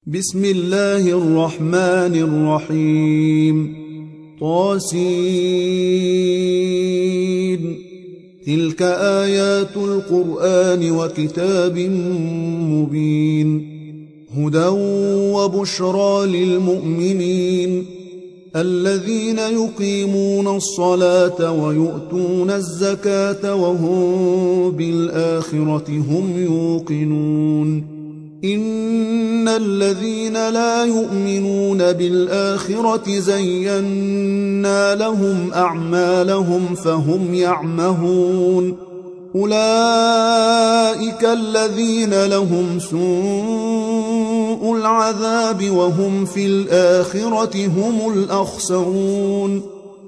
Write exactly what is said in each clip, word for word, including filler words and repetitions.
بسم الله الرحمن الرحيم. طاسين. تلك آيات القرآن وكتاب مبين، هدى وبشرى للمؤمنين الذين يقيمون الصلاة ويؤتون الزكاة وهم بالآخرة هم يوقنون. إن الذين لا يؤمنون بالآخرة زينا لهم أعمالهم فهم يعمهون. أولئك الذين لهم سوء العذاب وهم في الآخرة هم الأخسرون.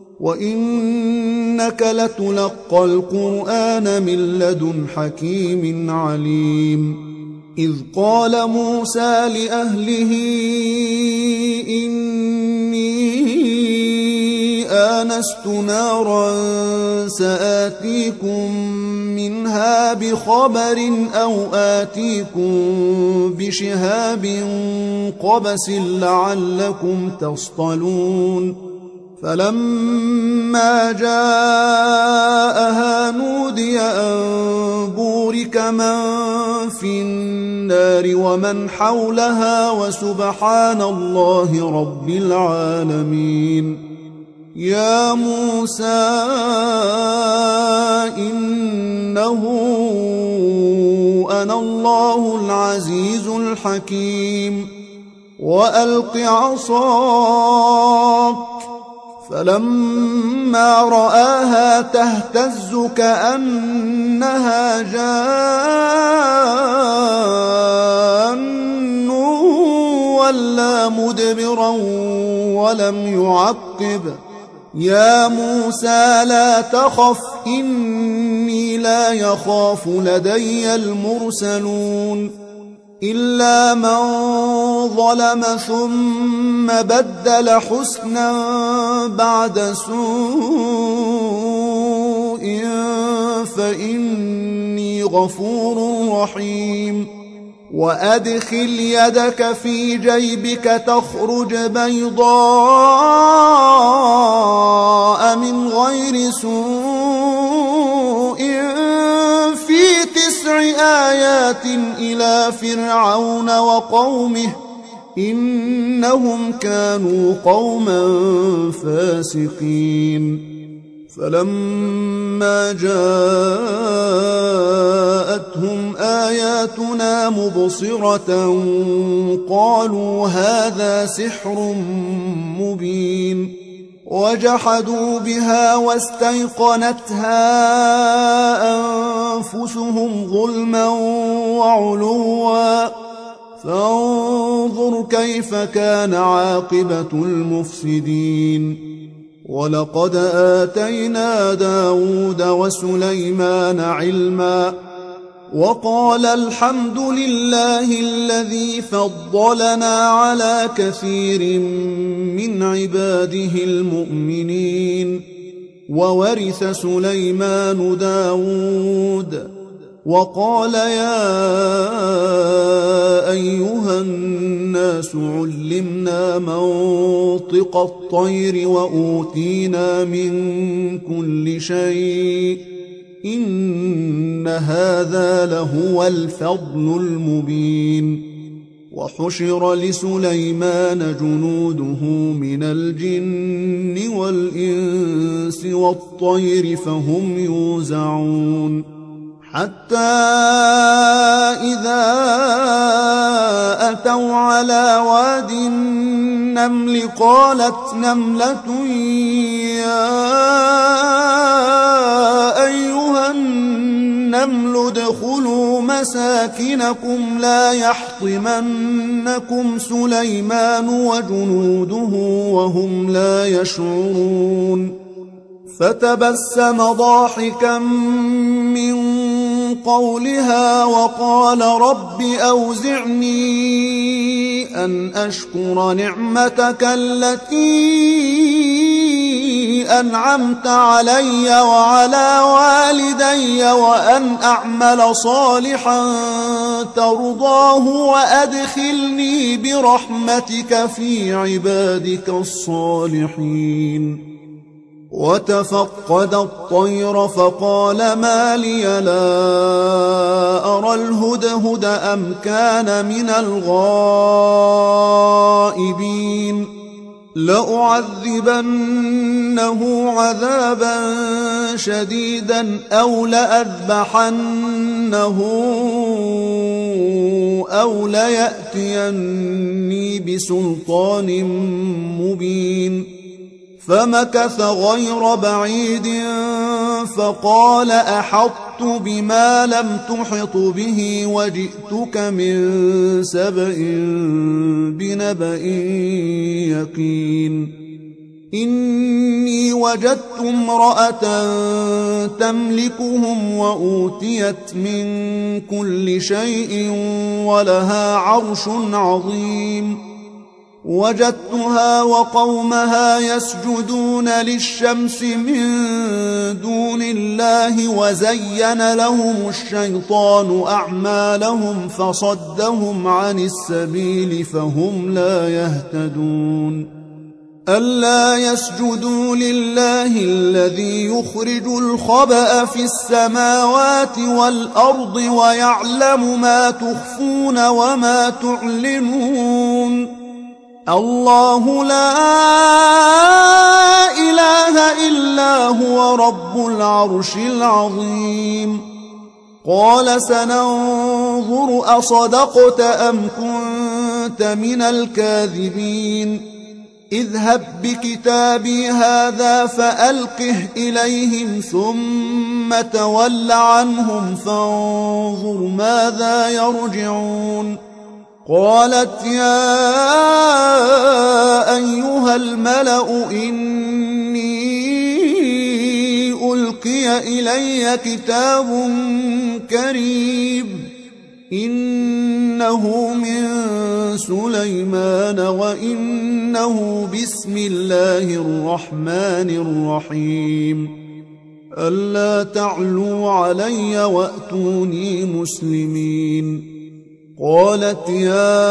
وإنك لتلقى القرآن من لدن حكيم عليم. إذ قال موسى لأهله إني آنست نارا سآتيكم منها بخبر أو آتيكم بشهاب قبس لعلكم تصطلون. فلما جاءها نودي أن بورك من في النار ومن حولها وسبحان الله رب العالمين. يا موسى إنه أنا الله العزيز الحكيم. وألق عصاك. فلما رآها تهتز كأنها جان ولا مدبرا ولم يعقب. يا موسى لا تخف إني لا يخاف لدي المرسلون. إلا من ظلم ثم بدل حسنا بعد سوء فإني غفور رحيم. وأدخل يدك في جيبك تخرج بيضاء من غير سوء في تسع آيات إلى فرعون وقومه إنهم كانوا قوما فاسقين. فلما جاءتهم آياتنا مبصرة قالوا هذا سحر مبين. وجحدوا بها واستيقنتها أنفسهم ظلما وعلوا فانظر كيف كان عاقبة المفسدين. ولقد آتينا داود وسليمان علما وقال الحمد لله الذي فضلنا على كثير من عباده المؤمنين. وورث سليمان داود وقال يا أيها الناس علمنا منطق الطير وأوتينا من كل شيء إن هذا لهو الفضل المبين. وحشر لسليمان جنوده من الجن والإنس والطير فهم يوزعون. حتى إذا أتوا على واد النمل قالت نملة يا أيها النمل ادخلوا مساكنكم لا يحطمنكم سليمان وجنوده وهم لا يشعرون. فتبسم ضاحكا من قولها وقال رب أوزعني أن أشكر نعمتك التي أنعمت علي وعلى والدي وأن أعمل صالحا ترضاه وأدخلني برحمتك في عبادك الصالحين. وتفقد الطير فقال ما لي لا أرى الهدهد أم كان من الغائبين لأعذبنه عذابا شديدا أو لأذبحنه أو ليأتيني بسلطان مبين. فمكث غير بعيد فقال أحطت بما لم تحط به وجئتك من سبأ بنبأ يقين. إني وجدت امرأة تملكهم وأوتيت من كل شيء ولها عرش عظيم. وجدتها وقومها يسجدون للشمس من دون الله وزين لهم الشيطان أعمالهم فصدهم عن السبيل فهم لا يهتدون. ألا يسجدوا لله الذي يخرج الخبأ في السماوات والأرض ويعلم ما تخفون وما تعلنون. الله لا إله إلا هو رب العرش العظيم. قال سننظر أصدقت أم كنت من الكاذبين. اذهب بكتابي هذا فألقه إليهم ثم تول عنهم فانظر ماذا يرجعون. قالت يا أيها الملأ إني ألقي إلي كتاب كريم إنه من سليمان وإنه بسم الله الرحمن الرحيم. ألا تعلوا علي وأتوني مسلمين. قالت يا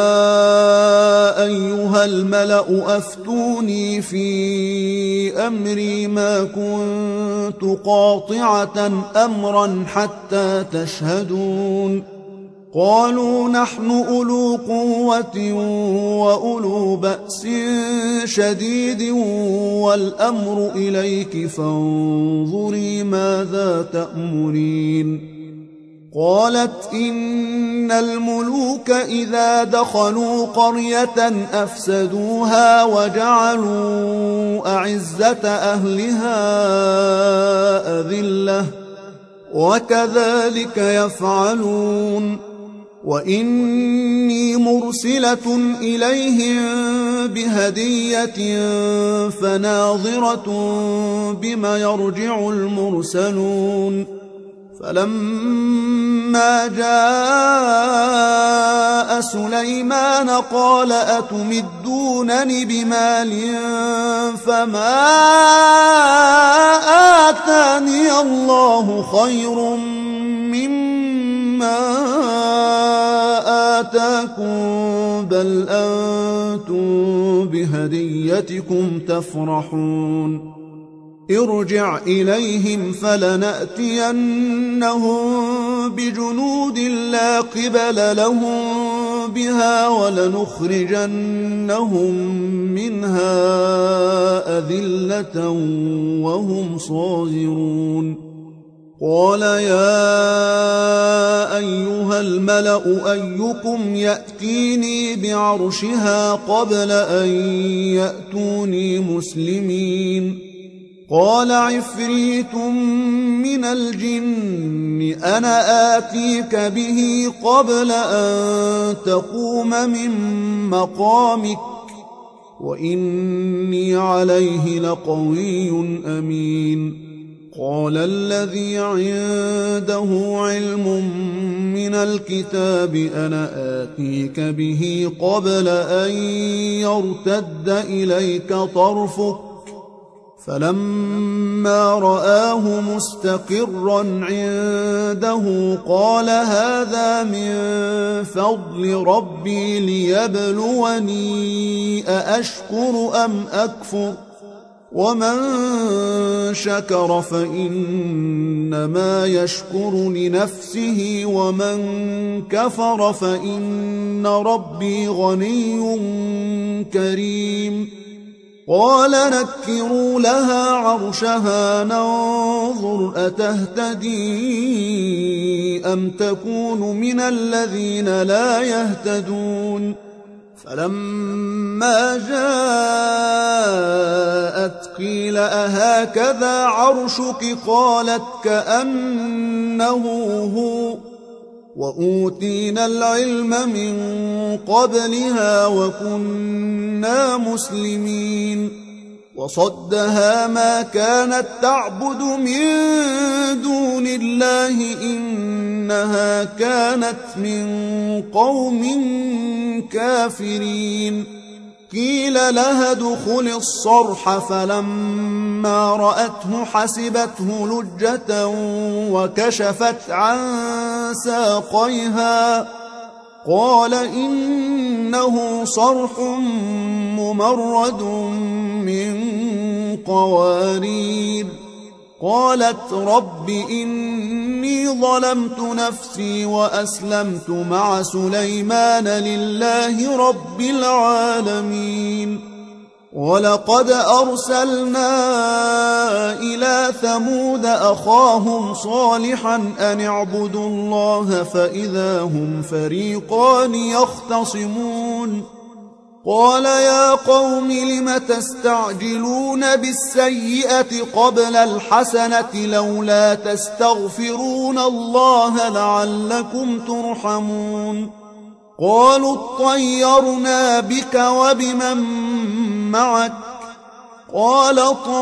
أيها الملأ أفتوني في أمري ما كنت قاطعة أمرا حتى تشهدون. قالوا نحن أولو قوة وأولو بأس شديد والأمر إليك فانظري ماذا تأمرين. قالت إن الملوك إذا دخلوا قرية أفسدوها وجعلوا أعزة أهلها أذلة وكذلك يفعلون. وإني مرسلة إليهم بهدية فناظرة بما يرجع المرسلون. فلما جاء سليمان قال أتمدونني بمال فما آتاني الله خير مما آتاكم بل أنتم بهديتكم تفرحون. ارجع إليهم فلنأتينهم بجنود لا قبل لهم بها ولنخرجنهم منها أذلة وهم صاغرون. قال يا أيها الملأ أيكم يأتيني بعرشها قبل أن يأتوني مسلمين. قال عفريت من الجن أنا آتيك به قبل أن تقوم من مقامك وإني عليه لقوي أمين. قال الذي عنده علم من الكتاب أنا آتيك به قبل أن يرتد إليك طرفك فلما رآه مستقرا عنده قال هذا من فضل ربي ليبلوني أأشكر أم أكفر ومن شكر فإنما يشكر لنفسه ومن كفر فإن ربي غني كريم. قال نكروا لها عرشها ننظر أتهتدي أم تكون من الذين لا يهتدون. فلما جاءت قيل أهكذا عرشك قالت كأنه هو وأوتينا العلم من قبلها وكنا مسلمين. وصدها ما كانت تعبد من دون الله إنها كانت من قوم كافرين. قيل لها ادخل الصرح فلما رأته حسبته لجة وكشفت عن ساقيها قال إنه صرح ممرد من قوارير. قالت رب إني ظلمت نفسي وأسلمت مع سليمان لله رب العالمين. ولقد أرسلنا إلى ثمود أخاهم صالحا أن اعبدوا الله فإذا هم فريقان يختصمون. قال يا قوم لم تستعجلون بالسيئة قبل الحسنة لولا تستغفرون الله لعلكم ترحمون. قالوا اطيرنا بك وبمن معك قال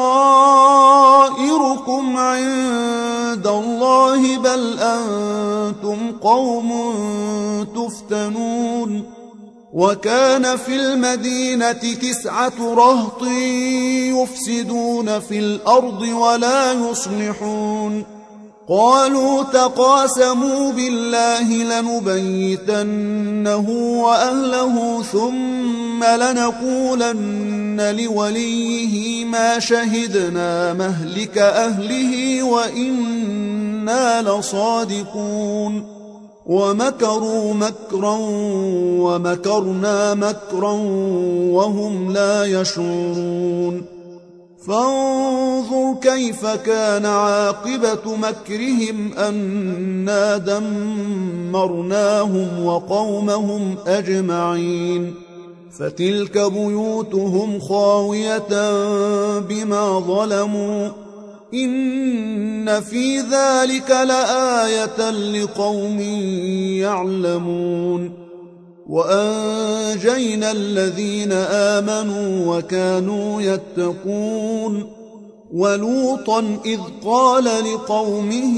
طائركم عند الله بل أنتم قوم تفتنون. وكان في المدينة تسعة رهط يفسدون في الأرض ولا يصلحون. قالوا تقاسموا بالله لنبيتنه وأهله ثم لنقولن لوليه ما شهدنا مهلك أهله وإنا لصادقون. ومكروا مكرا ومكرنا مكرا وهم لا يشعرون. فانظر كيف كان عاقبة مكرهم أنا دمرناهم وقومهم أجمعين. فتلك بيوتهم خاوية بما ظلموا إن في ذلك لآية لقوم يعلمون. وأنجينا الذين آمنوا وكانوا يتقون. ولوطا إذ قال لقومه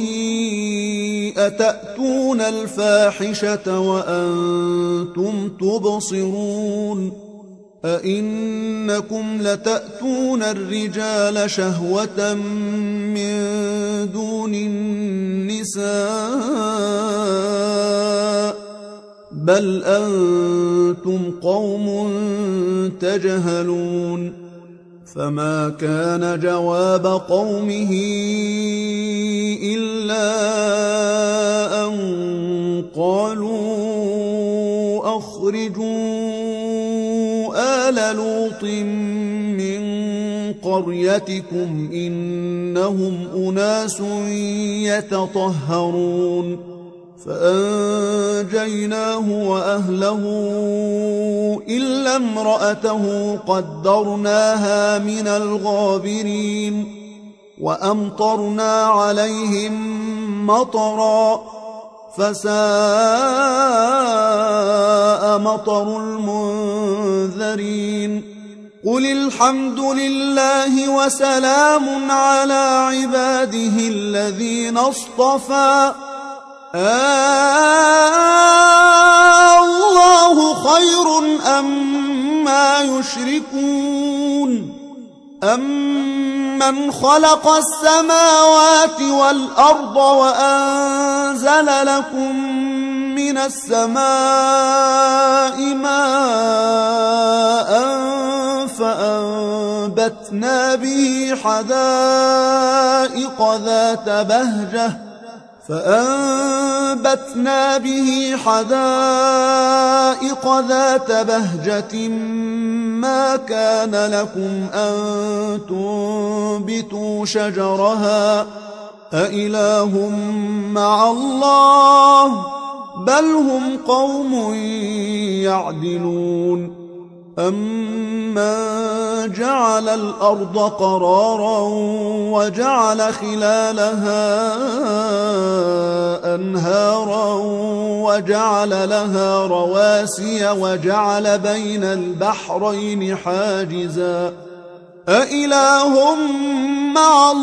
أتأتون الفاحشة وأنتم تبصرون أئنكم لتأتون الرجال شهوة من دون النساء بل أنتم قوم تجهلون. فما كان جواب قومه إلا أن قالوا أخرجوا آل لوط من قريتكم إنهم أناس يتطهرون. فأنجيناه وأهله إلا امرأته قدرناها من الغابرين. وأمطرنا عليهم مطرا فساء مطر المنذرين. قل الحمد لله وسلام على عباده الذين اصطفى الله خير أما يشركون. أَمَّنْ خَلَقَ السَّمَاوَاتِ وَالْأَرْضَ وَأَنزَلَ لَكُم مِّنَ السَّمَاءِ مَاءً فَأَنبَتْنَا بِهِ حَدَائِقَ ذَاتَ بَهْجَةٍ فأنبتنا به حدائق ذات بهجة ما كان لكم أن تنبتوا شجرها أإله مع الله بل هم قوم يعدلون أَمَّنْ جَعَلَ الْأَرْضَ قَرَارًا وَجَعَلَ خِلَالَهَا أَنْهَارًا وَجَعَلَ لَهَا رَوَاسِيَ وَجَعَلَ بَيْنَ الْبَحْرَيْنِ حَاجِزًا أَإِلَٰهٌ مَّعَ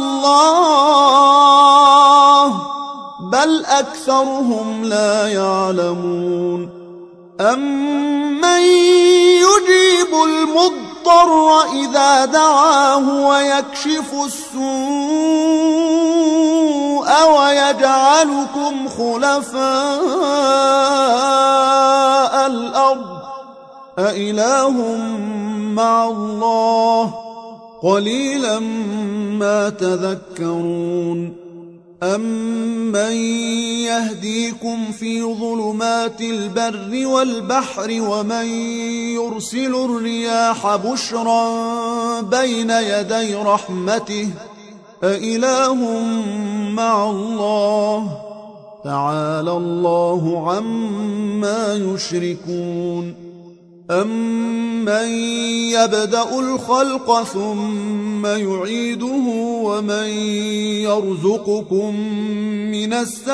اللَّهِ بَلْ أَكْثَرُهُمْ لَا يَعْلَمُونَ أَمَّن يُجِيبُ الْمُضْطَرَّ إِذَا دَعَاهُ وَيَكْشِفُ السُّوءَ وَيَجْعَلُكُمْ خُلَفَاءَ الْأَرْضِ أَإِلَٰهٌ مَّعَ اللَّهِ قَلِيلًا مَّا تَذَكَّرُونَ أَمَّن يَهْدِيكُمْ فِي ظُلُمَاتِ الْبَرِّ وَالْبَحْرِ وَمَن يُرْسِلُ الرِّيَاحَ بُشْرًا بَيْنَ يَدَيْ رَحْمَتِهِ أَإِلَٰهٌ مَّعَ اللَّهِ تَعَالَى اللَّهُ عَمَّا يُشْرِكُونَ أَمَّن يَبْدَأُ الْخَلْقَ ثُمَّ يُعِيدُهُ وَمَن يَرْزُقُكُم مِّنَ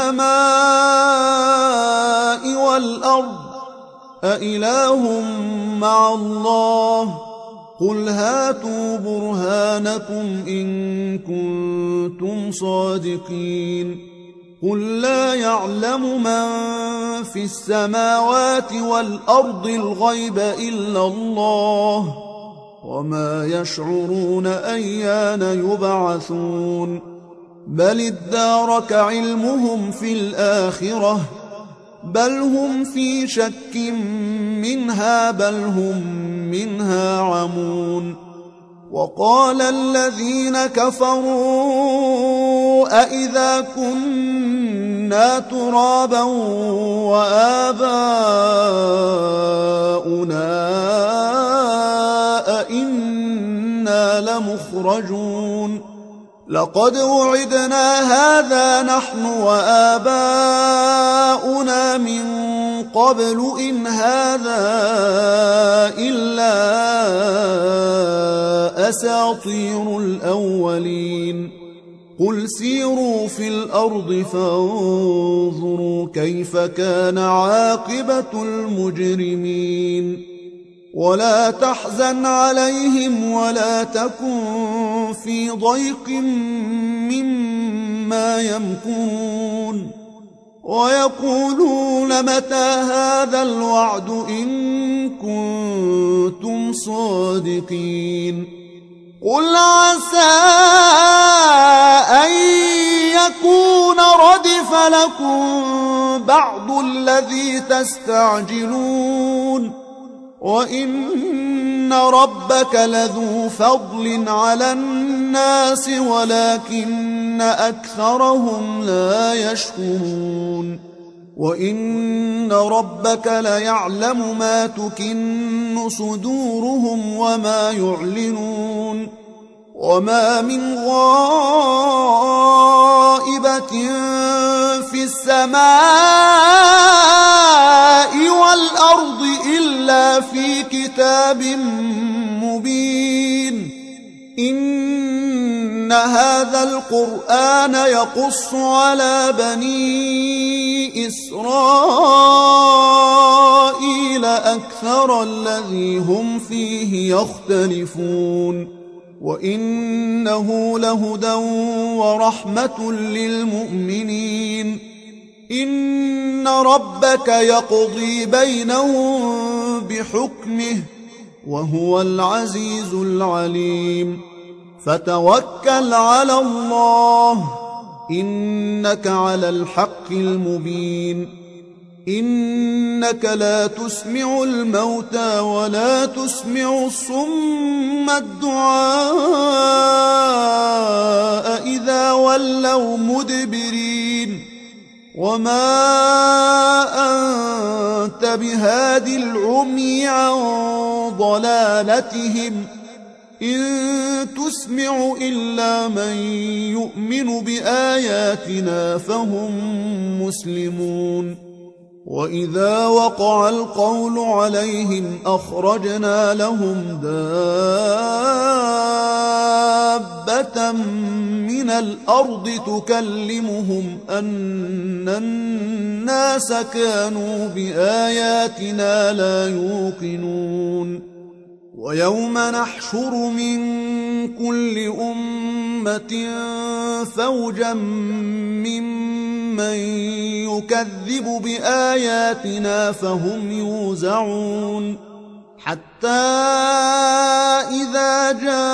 السَّمَاءِ وَالْأَرْضِ أَإِلَٰهٌ مَّعَ اللَّهِ قُلْ هَاتُوا بُرْهَانَكُمْ إِن كُنتُمْ صَادِقِينَ قُل لَّا يَعْلَمُ مَن فِي السَّمَاوَاتِ وَالْأَرْضِ الْغَيْبَ إِلَّا اللَّهُ وَمَا يَشْعُرُونَ أَيَّانَ يُبْعَثُونَ بَلِ ادَّارَكَ عِلْمُهُمْ فِي الْآخِرَةِ بَلْ هُمْ فِي شَكٍّ مِّنْهَا بَلْ هُم مِّنْهَا عَمُونَ وَقَالَ الَّذِينَ كَفَرُوا أَإِذَا كُنَّا تُرَابًا وَآبَاؤُنَا أَإِنَّا لَمُخْرَجُونَ لَقَدْ وُعِدْنَا هَٰذَا نَحْنُ وَآبَاؤُنَا مِن قَبْلُ إِنْ هَٰذَا إِلَّا أَسَاطِيرُ الْأَوَّلِينَ قُلْ سِيرُوا فِي الْأَرْضِ فَانظُرُوا كَيْفَ كَانَ عَاقِبَةُ الْمُجْرِمِينَ وَلَا تَحْزَنْ عَلَيْهِمْ وَلَا تَكُن فِي ضَيْقٍ مِّمَّا يَمْكُرُونَ وَيَقُولُونَ مَتَىٰ هَٰذَا الْوَعْدُ إِن كُنتُمْ صَادِقِينَ قُلْ عَسَىٰ أَن يَكُونَ رَدِفَ لَكُم بَعْضُ الَّذِي تَسْتَعْجِلُونَ وَإِنَّ رَبَّكَ لَذُو فَضْلٍ عَلَى النَّاسِ وَلَٰكِنَّ أَكْثَرَهُمْ لَا يَشْكُرُونَ وَإِنَّ رَبَّكَ لَيَعْلَمُ مَا تُكِنُّ صُدُورُهُمْ وَمَا يُعْلِنُونَ وَمَا مِنْ غَائِبَةٍ فِي السَّمَاءِ وَالْأَرْضِ إِلَّا فِي كِتَابٍ مُّبِينٍ إِنَّ هَٰذَا الْقُرْآنَ يَقُصُّ عَلَىٰ بَنِي إِسْرَائِيلَ أَكْثَرَ الَّذِي هُمْ فِيهِ يَخْتَلِفُونَ وَإِنَّهُ لَهُدًى وَرَحْمَةٌ لِّلْمُؤْمِنِينَ إِنَّ رَبَّكَ يَقْضِي بَيْنَهُم بِحُكْمِهِ وَهُوَ الْعَزِيزُ الْعَلِيمُ فتوكل على الله إنك على الحق المبين إنك لا تسمع الموتى ولا تسمع الصم الدعاء إذا ولوا مدبرين وما أنت بهاد العمي عن ضلالتهم إن تسمع إلا من يؤمن بآياتنا فهم مسلمون وإذا وقع القول عليهم أخرجنا لهم دابة من الأرض تكلمهم أن الناس كانوا بآياتنا لا يوقنون ويوم نحشر من كل أمة فوجا ممن يكذب بآياتنا فهم يوزعون حتى إذا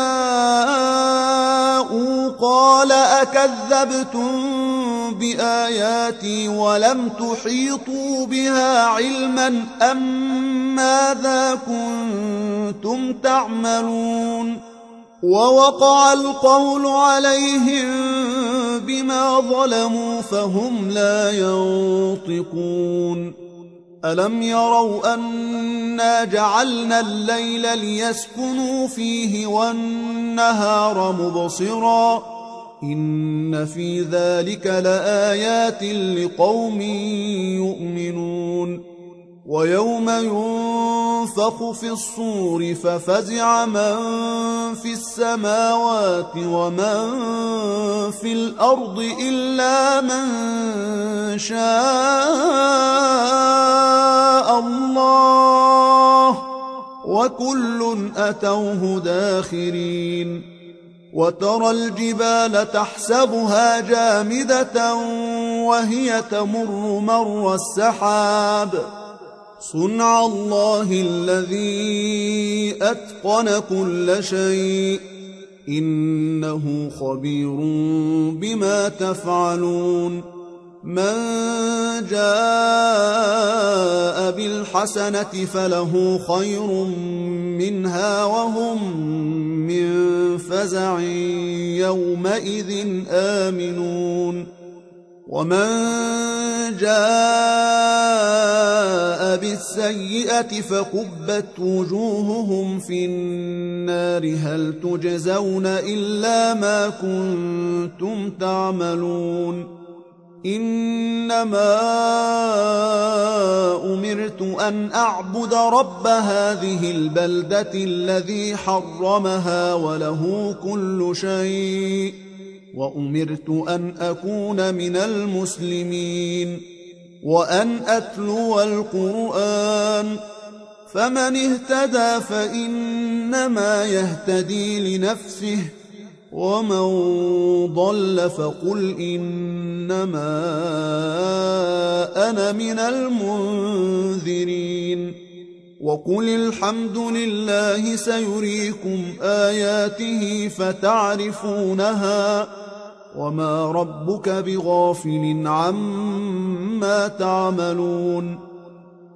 جاءوا قال أكذبتم بآياتي ولم تحيطوا بها علما أم ماذا كنتم تعملون ووقع القول عليهم بما ظلموا فهم لا ينطقون ألم يروا أنا جعلنا الليل ليسكنوا فيه والنهار مبصرا إن في ذلك لآيات لقوم يؤمنون ويوم ينفخ في الصور ففزع من في السماوات ومن في الأرض إلا من شاء الله وكل أتوه داخرين وترى الجبال تحسبها جامدة وهي تمر مر السحاب صنع الله الذي أتقن كل شيء إنه خبير بما تفعلون من جاء بالحسنة فله خير منها وهم من فزع يومئذ آمنون ومن جاء بالسيئة فكبت وجوههم في النار هل تجزون إلا ما كنتم تعملون إنما أمرت أن أعبد رب هذه البلدة الذي حرمها وله كل شيء وأمرت أن أكون من المسلمين وأن أتلو القرآن فمن اهتدى فإنما يهتدي لنفسه ومن ضل فقل إنما أنا من المنذرين وقل الحمد لله سيريكم آياته فتعرفونها وما ربك بغافل عما تعملون